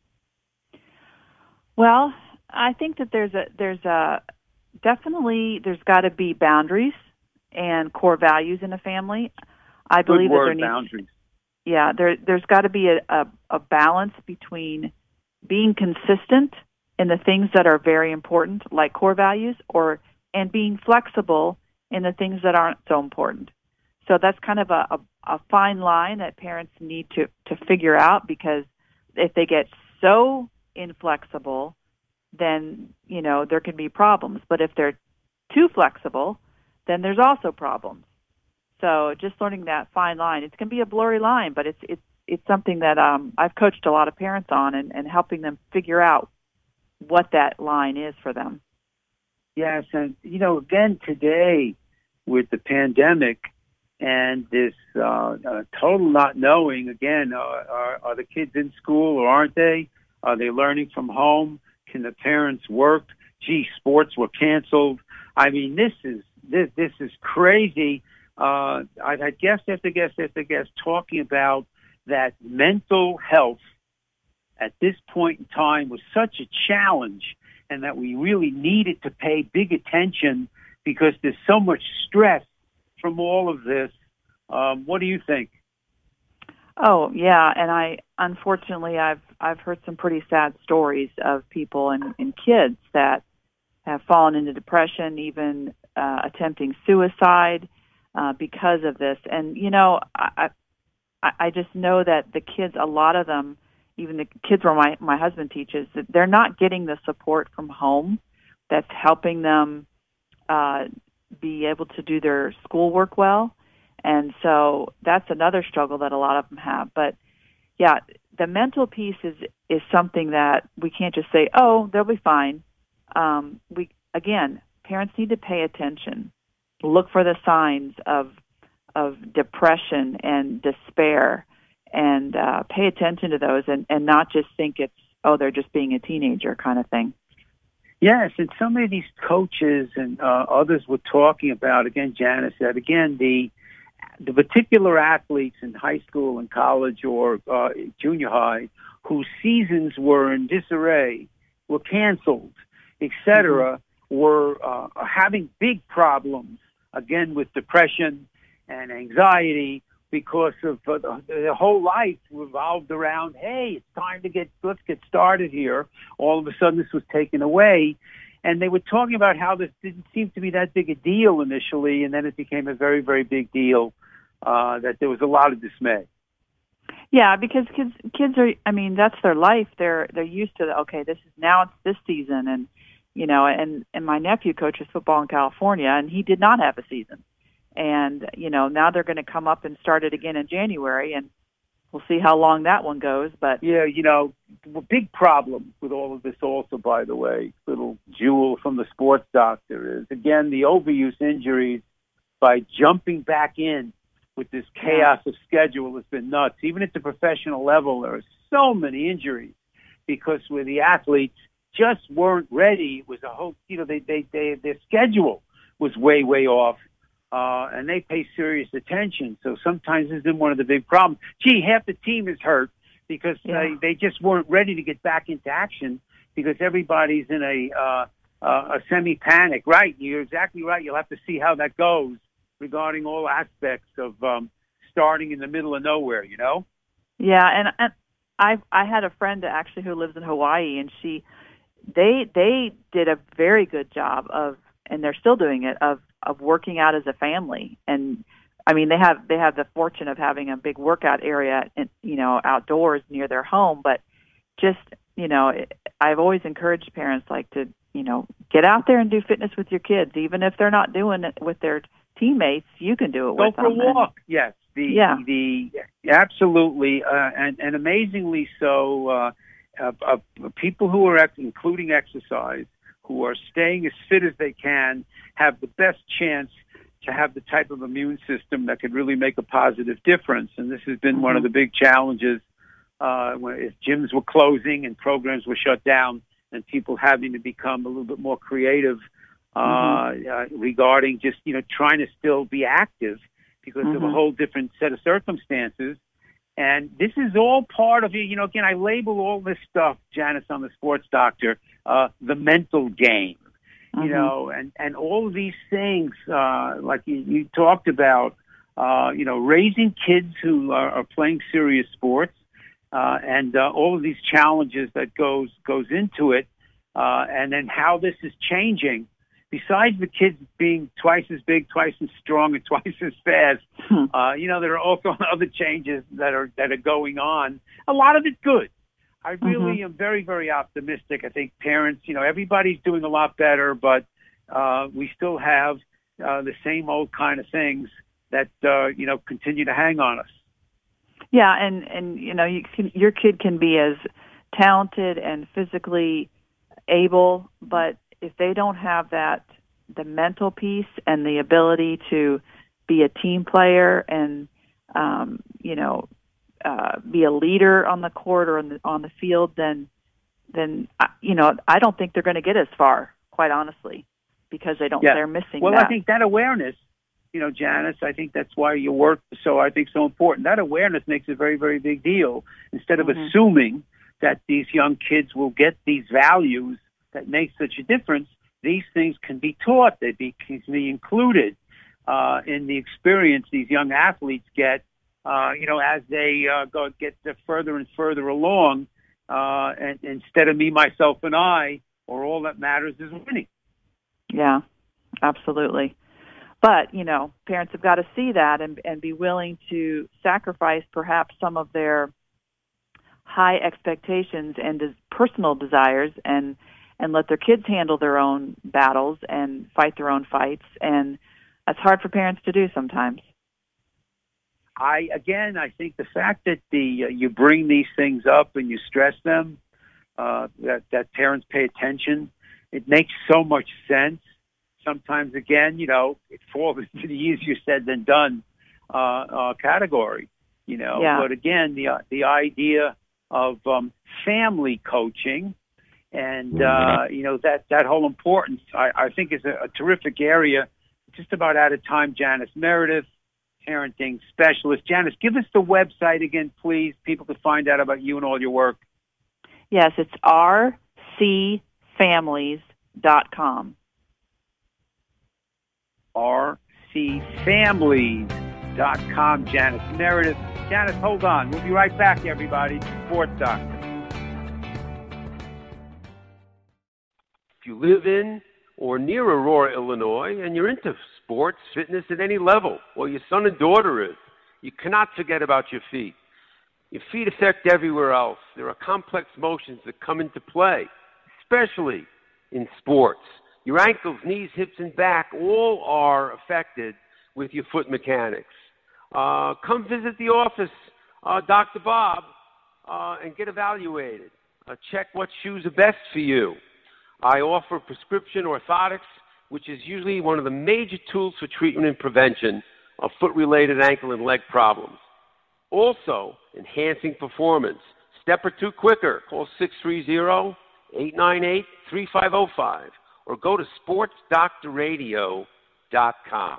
Well, I think that there's a there's a definitely there's got to be boundaries and core values in a family. I believe Good word, that there needs boundaries. Yeah, there there's got to be a, a, a balance between being consistent in the things that are very important, like core values, or and being flexible in the things that aren't so important. So that's kind of a, a, a fine line that parents need to, to figure out, because if they get so inflexible, then, you know, there can be problems. But if they're too flexible, then there's also problems. So just learning that fine line, it's going to be a blurry line, but it's it's it's something that um, I've coached a lot of parents on, and, and helping them figure out what that line is for them. Yes, and, you know, again, today with the pandemic and this uh, uh, total not knowing, again, uh, are, are the kids in school or aren't they? Are they learning from home? Can the parents work? Gee, sports were canceled. I mean, this is this this is crazy. Uh, I've had guest after guest after guest talking about that mental health at this point in time was such a challenge, and that we really needed to pay big attention because there's so much stress from all of this. Um, what do you think? Oh, yeah, and I unfortunately I've I've heard some pretty sad stories of people and, and kids that have fallen into depression, even uh, attempting suicide uh, because of this. And you know, I I just know that the kids, a lot of them, even the kids where my my husband teaches, that they're not getting the support from home that's helping them uh, be able to do their schoolwork well. And so that's another struggle that a lot of them have. But yeah, the mental piece is, is something that we can't just say, oh, they'll be fine. Um, we again, parents need to pay attention, look for the signs of of depression and despair, and uh, pay attention to those, and, and not just think it's oh, they're just being a teenager kind of thing. Yes, and some of these coaches and uh, others were talking about, again, Janice said, again, the the particular athletes in high school and college or uh, junior high whose seasons were in disarray, were canceled, et cetera, mm-hmm. were uh, having big problems, again, with depression and anxiety because of uh, the, their whole life revolved around, hey, it's time to get, let's get started here. All of a sudden this was taken away. And they were talking about how this didn't seem to be that big a deal initially, and then it became a very, very big deal, uh, that there was a lot of dismay. Yeah, because kids, kids are, I mean, that's their life. They're, they're used to, okay, this is now it's this season. And, you know, and, and my nephew coaches football in California, and he did not have a season. And, you know, now they're going to come up and start it again in January, and we'll see how long that one goes. But yeah, you know, the big problem with all of this also, by the way, little jewel from the sports doctor is, again, the overuse injuries by jumping back in with this chaos of schedule has been nuts. Even at the professional level, there are so many injuries because where the athletes just weren't ready. It was a whole, you know, they, they, they, their schedule was way, way off. Uh, and they pay serious attention. So sometimes this is one of the big problems. Gee, half the team is hurt because yeah. they, they just weren't ready to get back into action because everybody's in a, uh, uh, a semi-panic. Right. You're exactly right. You'll have to see how that goes regarding all aspects of um, starting in the middle of nowhere, you know? Yeah, and, and I I had a friend actually who lives in Hawaii, and she they they did a very good job of, and they're still doing it, of of working out as a family. And I mean, they have they have the fortune of having a big workout area, in, you know, outdoors near their home. But just, you know, I've always encouraged parents like to, you know, get out there and do fitness with your kids, even if they're not doing it with their teammates. You can do it Go with them. Go for a walk. And, yes, the yeah. the absolutely, uh, and and amazingly so. Uh, uh, uh, people who are ex- including exercise, who are staying as fit as they can, have the best chance to have the type of immune system that could really make a positive difference. And this has been mm-hmm. one of the big challenges uh, when if gyms were closing and programs were shut down, and people having to become a little bit more creative uh, mm-hmm. uh, regarding just, you know, trying to still be active because mm-hmm. of a whole different set of circumstances. And this is all part of it. You know, again, I label all this stuff, Janice, on the Sports Doctor, uh, the mental game, mm-hmm. you know, and, and all of these things, uh, like you, you talked about, uh, you know, raising kids who are, are playing serious sports, uh, and uh, all of these challenges that goes goes into it, uh, and then how this is changing. Besides the kids being twice as big, twice as strong, and twice as fast, hmm. uh, you know, there are also other changes that are that are going on. A lot of it good. I really mm-hmm. am very, very optimistic. I think parents, you know, everybody's doing a lot better, but uh, we still have uh, the same old kind of things that, uh, you know, continue to hang on us. Yeah, and, and you know, you can, your kid can be as talented and physically able, but if they don't have that, the mental piece and the ability to be a team player and, um, you know, uh, be a leader on the court or on the, on the field, then, then, uh, you know, I don't think they're going to get as far, quite honestly, because they don't, yeah. they're missing well, that. I think that awareness, you know, Janice, I think that's why your work is so, I think, so important. That awareness makes a very, very big deal. Instead of mm-hmm. assuming that these young kids will get these values that make such a difference, these things can be taught. They be, can be included uh, in the experience these young athletes get, uh, you know, as they uh, go get further and further along. Uh, and instead of me, myself, and I, or all that matters is winning. Yeah, absolutely. But, you know, parents have got to see that and, and be willing to sacrifice perhaps some of their high expectations and des- personal desires and and let their kids handle their own battles and fight their own fights. And that's hard for parents to do sometimes. I, again, I think the fact that the uh, you bring these things up and you stress them, uh, that, that parents pay attention, it makes so much sense. Sometimes, again, you know, it falls into the easier said than done uh, uh, category, you know. Yeah. But, again, the uh, the idea of um, family coaching. And, uh, you know, that, that whole importance, I, I think, is a, a terrific area. Just about out of time, Janice Meredith, parenting specialist. Janice, give us the website again, please. People can find out about you and all your work. Yes, it's r c families dot com. r c families dot com, Janice Meredith. Janice, hold on. We'll be right back, everybody. Sports Doctor. If you live in or near Aurora, Illinois, and you're into sports, fitness at any level, or your son and daughter is, you cannot forget about your feet. Your feet affect everywhere else. There are complex motions that come into play, especially in sports. Your ankles, knees, hips, and back all are affected with your foot mechanics. Uh, come visit the office, uh, Doctor Bob, uh, and get evaluated. Uh, check what shoes are best for you. I offer prescription orthotics, which is usually one of the major tools for treatment and prevention of foot-related ankle and leg problems. Also, enhancing performance. Step or two quicker. Call six three zero, eight nine eight, three five zero five or go to sports doctor radio dot com.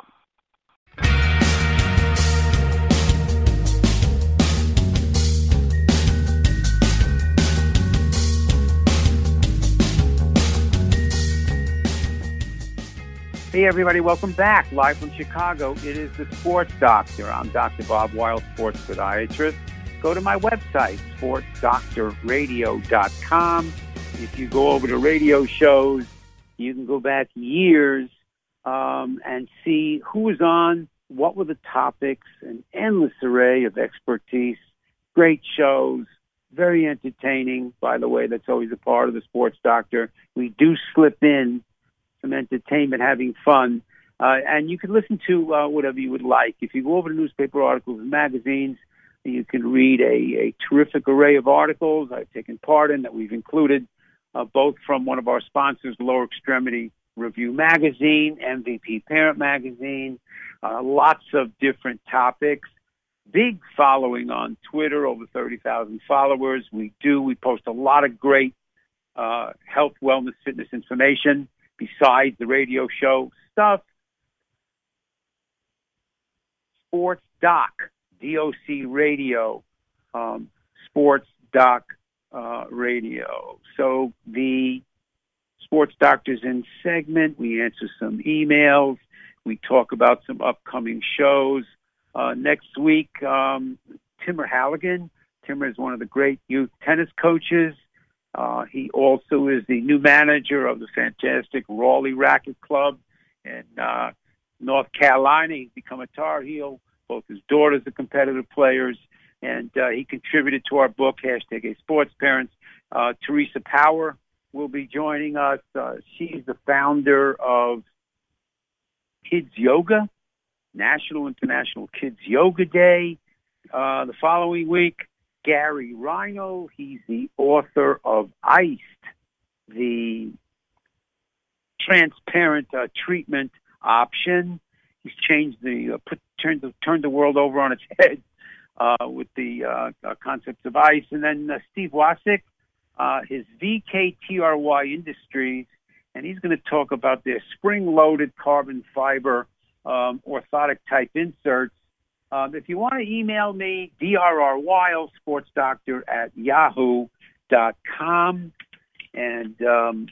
Hey, everybody. Welcome back. Live from Chicago, it is the Sports Doctor. I'm Doctor Bob Weil, sports podiatrist. Go to my website, sports doctor radio dot com. If you go over to radio shows, you can go back years um, and see who was on, what were the topics, an endless array of expertise, great shows, very entertaining. By the way, that's always a part of the Sports Doctor. We do slip in some entertainment, having fun. Uh, and you can listen to uh, whatever you would like. If you go over to newspaper articles and magazines, you can read a, a terrific array of articles I've taken part in that we've included, uh, both from one of our sponsors, Lower Extremity Review Magazine, M V P Parent Magazine, uh, lots of different topics. Big following on Twitter, over thirty thousand followers. We do, we post a lot of great uh, health, wellness, fitness information besides the radio show stuff. Sports Doc, D O C Radio, um, Sports Doc uh, Radio. So the Sports Doctors in segment, we answer some emails. We talk about some upcoming shows. Uh, next week, um, Timur Halligan. Timur is one of the great youth tennis coaches. Uh, he also is the new manager of the fantastic Raleigh Racket Club in uh, North Carolina. He's become a Tar Heel. Both his daughters are competitive players, and uh, he contributed to our book, hashtag A Sports Parents. Uh, Teresa Power will be joining us. Uh, she's the founder of Kids Yoga, National International Kids Yoga Day. Uh, the following week, Gary Rhino, he's the author of Iced, the transparent uh, treatment option. He's changed the, uh, put, turned the, turned the world over on its head uh, with the uh, uh, concepts of ice. And then uh, Steve Wasik, uh, his V K T R Y Industries, and he's going to talk about their spring-loaded carbon fiber um, orthotic-type inserts. Um, if you want to email me, D R R Weil, sports doctor at yahoo dot com. And um,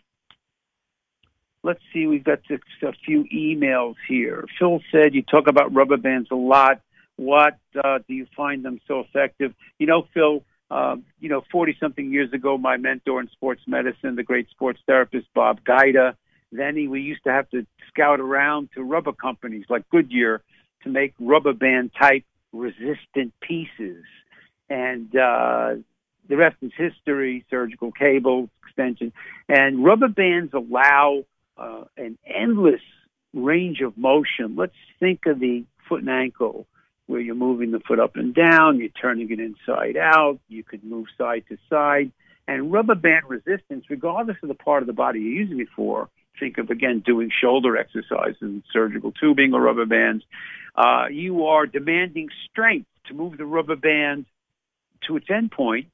let's see, we've got just a few emails here. Phil said you talk about rubber bands a lot. What uh, do you find them so effective? You know, Phil, uh, you know, forty-something years ago, my mentor in sports medicine, the great sports therapist, Bob Gaida, then he, we used to have to scout around to rubber companies like Goodyear to make rubber band type resistant pieces. And uh, the rest is history, surgical cables, extension. And rubber bands allow uh, an endless range of motion. Let's think of the foot and ankle, where you're moving the foot up and down, you're turning it inside out, you could move side to side. And rubber band resistance, regardless of the part of the body you're using it for, think of, again, doing shoulder exercises, surgical tubing or rubber bands, uh, you are demanding strength to move the rubber band to its end point.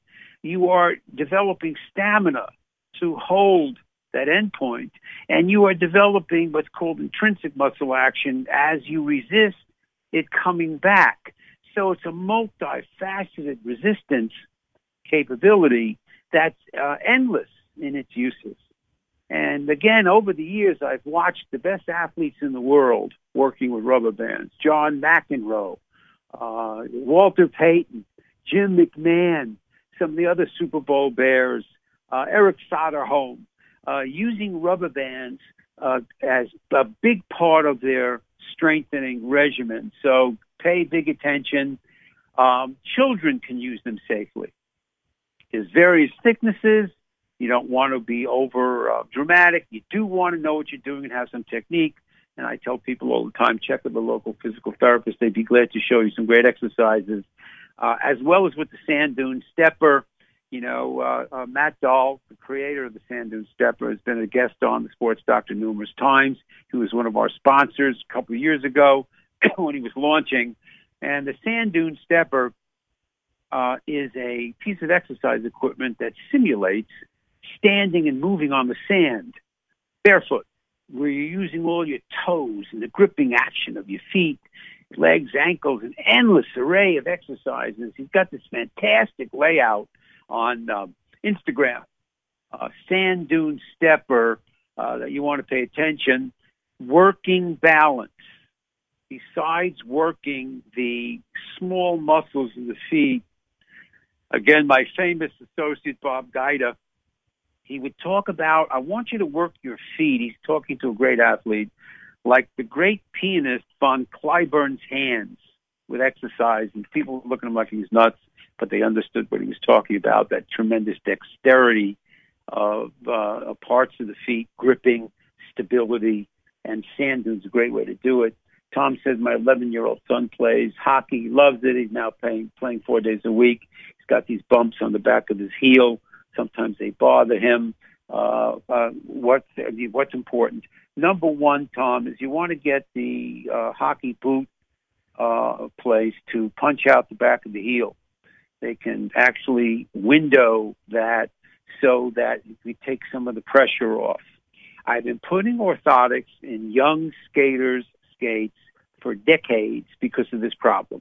you are developing stamina to hold that endpoint, and you are developing what's called intrinsic muscle action as you resist it coming back. So it's a multifaceted resistance capability that's uh, endless in its uses. And again, over the years, I've watched the best athletes in the world working with rubber bands. John McEnroe, uh, Walter Payton, Jim McMahon, some of the other Super Bowl bears, uh, Eric Soderholm, uh, using rubber bands uh, as a big part of their strengthening regimen. So pay big attention. Um, children can use them safely. There's various thicknesses. You don't want to be over uh, dramatic. You do want to know what you're doing and have some technique. And I tell people all the time, check with the local physical therapist. They'd be glad to show you some great exercises, uh, as well as with the Sand Dune Stepper. You know, uh, uh, Matt Dahl, the creator of the Sand Dune Stepper, has been a guest on the Sports Doctor numerous times. He was one of our sponsors a couple of years ago when he was launching. And the Sand Dune Stepper uh, is a piece of exercise equipment that simulates standing and moving on the sand, barefoot, where you're using all your toes and the gripping action of your feet, legs, ankles, an endless array of exercises. He's got this fantastic layout on uh, Instagram, uh, Sand Dune Stepper, uh, that you want to pay attention. Working balance. Besides working the small muscles of the feet, again, my famous associate, Bob Guida, he would talk about, I want you to work your feet. He's talking to a great athlete, like the great pianist von Cliburn's hands with exercise. And people were looking at him like he was nuts, but they understood what he was talking about, that tremendous dexterity of uh, parts of the feet, gripping, stability, and sand dune's a great way to do it. Tom says my eleven-year-old son plays hockey. He loves it. He's now playing, playing four days a week. He's got these bumps on the back of his heel. Sometimes they bother him. Uh, uh, what's, what's important? Number one, Tom, is you want to get the uh, hockey boot uh, place to punch out the back of the heel. They can actually window that so that we take some of the pressure off. I've been putting orthotics in young skaters' skates for decades because of this problem.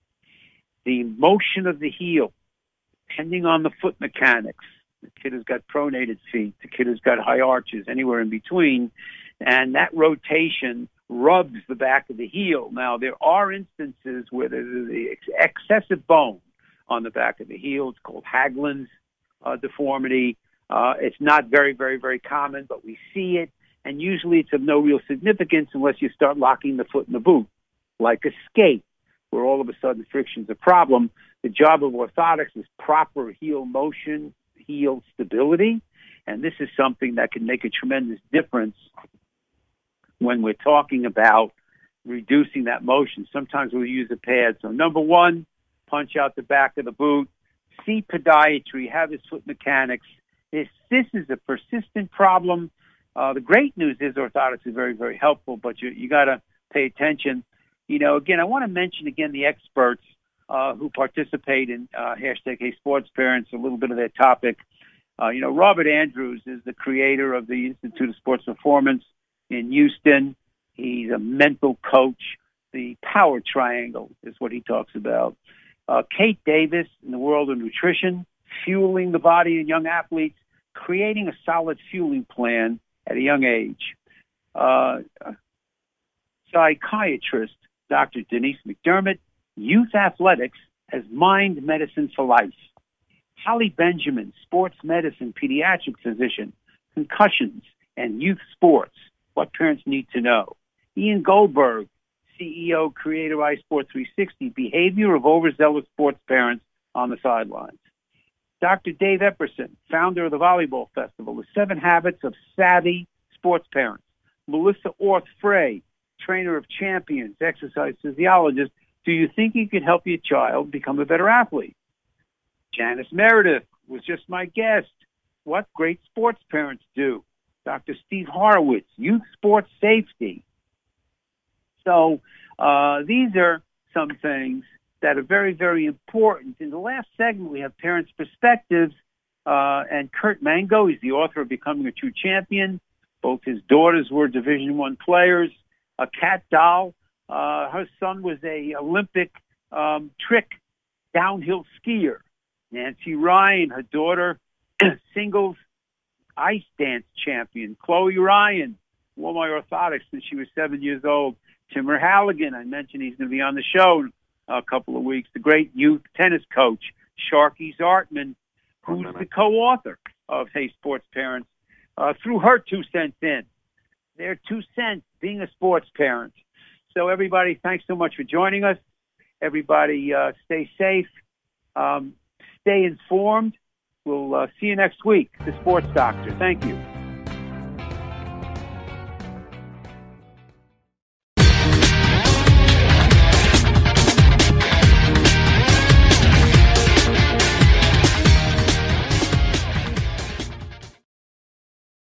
The motion of the heel, depending on the foot mechanics, the kid has got pronated feet, the kid has got high arches, anywhere in between, and that rotation rubs the back of the heel. Now, there are instances where there's the excessive bone on the back of the heel. It's called Haglund's uh, deformity. Uh, it's not very, very, very common, but we see it, and usually it's of no real significance unless you start locking the foot in the boot, like a skate, where all of a sudden friction's a problem. The job of orthotics is proper heel motion, heel stability, and this is something that can make a tremendous difference when we're talking about reducing that motion. Sometimes we'll use a pad. So number one, punch out the back of the boot. See podiatry, have his foot mechanics. This, this is a persistent problem. Uh, the great news is orthotics is very, very helpful, but you, you got to pay attention. You know, again, I want to mention again the experts uh, who participate in uh, hashtag Hey Sports Parents, a little bit of their topic. Uh, you know, Robert Andrews is the creator of the Institute of Sports Performance in Houston. He's a mental coach. The power triangle is what he talks about. Uh, Kate Davis in the world of nutrition, fueling the body in young athletes, creating a solid fueling plan at a young age. Uh, psychiatrist Doctor Denise McDermott, youth athletics as mind medicine for life. Holly Benjamin, sports medicine pediatric physician, concussions and youth sports, what parents need to know. Ian Goldberg, C E O, creator of iSport three sixty, behavior of overzealous sports parents on the sidelines. Doctor Dave Epperson, founder of the Volleyball Festival, the Seven Habits of Savvy Sports Parents. Melissa Orth Frey, trainer of champions, exercise physiologist. Do you think you could help your child become a better athlete? Janice Meredith was just my guest. What great sports parents do. Doctor Steve Horowitz, youth sports safety. So uh, these are some things that are very, very important. In the last segment, we have Parents' Perspectives, uh, and Kurt Mango. He's the author of Becoming a True Champion. Both his daughters were Division One players. A Cat Doll, uh, her son was a Olympic um, trick downhill skier. Nancy Ryan, her daughter, singles ice dance champion. Chloe Ryan wore my orthotics since she was seven years old. Timur Halligan, I mentioned he's going to be on the show a couple of weeks. The great youth tennis coach, Sharky Zartman, who's the co-author of Hey Sports Parents, uh, threw her two cents in. Their two cents being a sports parent. So everybody, thanks so much for joining us. Everybody, uh, stay safe. Um, stay informed. We'll uh, see you next week. The Sports Doctor. Thank you.